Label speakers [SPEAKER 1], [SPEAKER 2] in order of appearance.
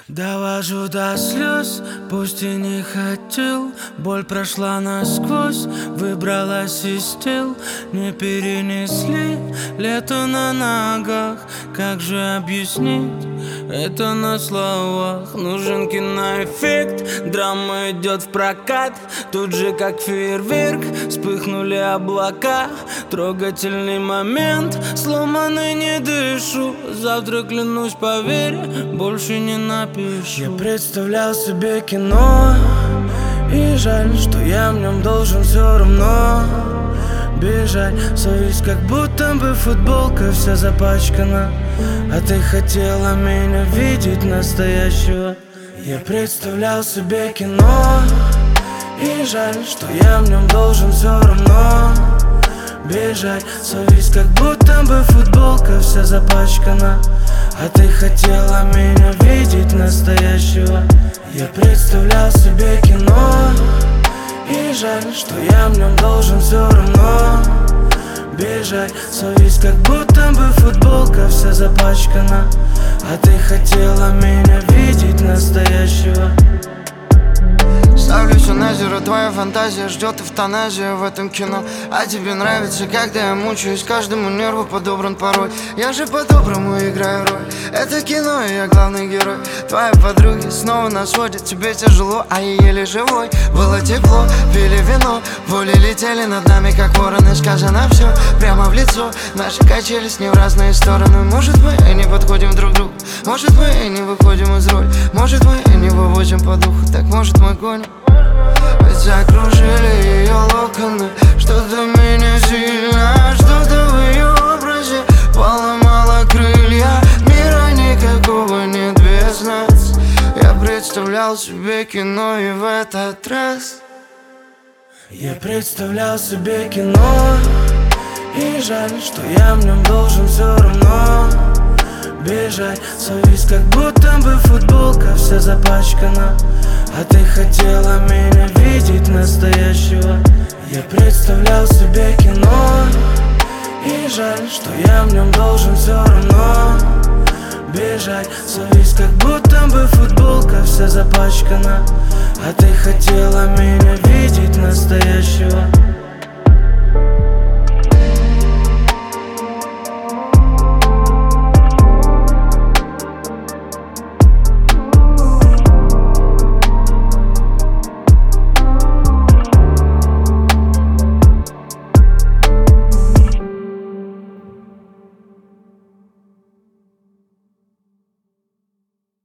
[SPEAKER 1] Довожу до слез, пусть и не хотел. Боль прошла насквозь, выбралась из тел. Не перенесли лето на ногах. Как же объяснить это на словах? Нужен киноэффект, драма идет в прокат. Тут же как фейерверк вспыхнули облака. Трогательный момент, сломанный не дышу. Завтра, клянусь, поверь, больше не напишу. Я представлял себе кино, и жаль, что я в нем должен все равно бежать. Совесть, как будто бы футболка вся запачкана. А ты хотела меня видеть настоящего. Я представлял себе кино, и жаль, что я в нем должен все равно бежать. Совесть, как будто бы футболка вся запачкана. А ты хотела меня видеть настоящего. Я представлял себе кино, и жаль, что я в нем должен все равно бежать. Совесть, как будто бы футболка вся запачкана. А ты хотела меня видеть настоящего.
[SPEAKER 2] Ставлю все на зеро, твоя фантазия ждет эвтаназия в этом кино. А тебе нравится, когда я мучаюсь, каждому нерву подобран порой. Я же по-доброму играю роль, это кино, и я главный герой. Твои подруги снова нас водят, тебе тяжело, а я еле живой. Было тепло, пили вино, пули летели над нами, как вороны. Сказано все прямо в лицо, наши качели с ней в разные стороны. Может, мы и не подходим друг к другу, может, мы и не выходим из роли, может, мы и не выводим по духу, так может мы гоним. Ведь закружили ее локоны, что-то меня сильно, что-то в ее образе поломало крылья. Мира никакого нет без нас. Я представлял себе кино, и в этот раз
[SPEAKER 1] я представлял себе кино, и жаль, что я в нем должен все равно бежать. Совесть, как будто бы футболка вся запачкана. А ты хотела меня видеть настоящего. Я представлял себе кино, и жаль, что я в нем должен все равно бежать. Совесть, как будто бы футболка вся запачкана. А ты хотела меня видеть настоящего.